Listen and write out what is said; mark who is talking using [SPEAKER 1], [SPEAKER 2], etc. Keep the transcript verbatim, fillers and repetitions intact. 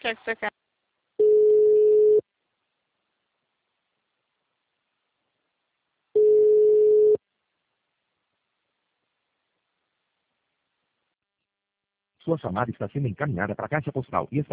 [SPEAKER 1] check seu carro.
[SPEAKER 2] Sua chamada está sendo encaminhada para a caixa postal e está